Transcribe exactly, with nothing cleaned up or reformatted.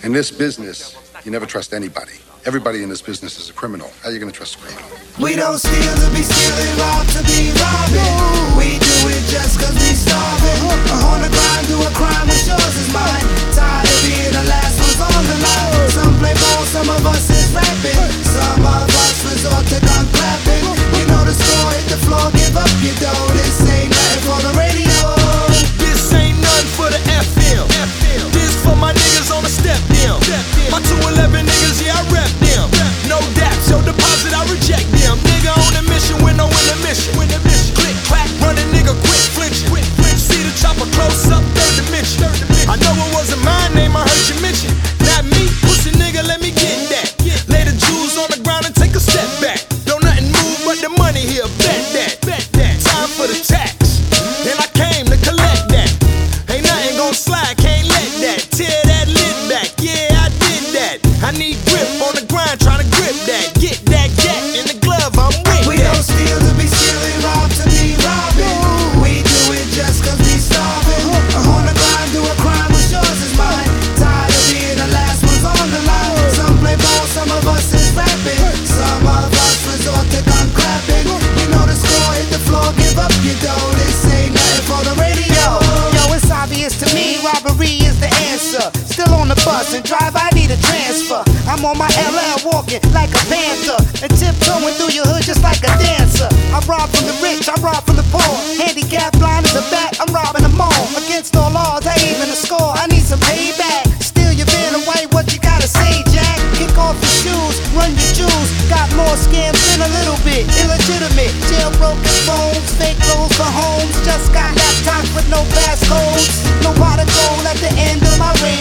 In this business, you never trust anybody. Everybody in this business is a criminal. How are you gonna trust a criminal? We don't steal to be stealing, rob to be robbing. We do it just cause we starving. On the grind, do a crime when yours is mine. Tired of being the last ones on the line. Some play ball, some of us is rapping. Some of us resort to gun clapping. You know the score, hit the floor, give up your dough. This ain't nothing for the radio. This ain't nothing for the F M. This for my niggas on the step down. My two eleven niggas, yeah, I rep them. No daps, yo deposit, I reject them. Nigga on a mission with no intermission. Click, clack, run a nigga quick flinching. See the chopper close up, third dimension. I know it wasn't my name, I heard you mention. Not me, pussy nigga, let me get that. Lay the jewels on the ground and take a step back. Don't nothing move but the money here, bet that. Time for the tax, and I came to collect that. Ain't nothing gon' slide, can't let that. Tear that lid back, yeah, I did that. I need grip on the grind, tryna grip that. Get that gat in the glove, I'm with We that. don't steal to be stealing, rob to be robbing. We do it just cause we starving. On the grind, do a crime when yours is mine. Tired of being the last ones on the line. Some play ball, some of us is rapping. Some of us resort to gun clapping. You know the score, hit the floor, give up your dough. This ain't nothing for the radio. Yo, it's obvious to me, robbery is the answer. Still on the bus and drive, I need a transfer. I'm on my L L walking like a panther and tiptoeing through your hood just like a dancer. I rob from the rich, I rob from the poor. Handicapped, blind as a bat, I'm robbing them all. Against all odds, I even a score. I need some payback. Steal your van away, what you gotta say, Jack? Kick off your shoes, run your jewels. Got more scams than a little bit. Illegitimate, jailbroken phones, fake loans for homes. Just got laptops with no passcodes. No pot of gold at the end of my race.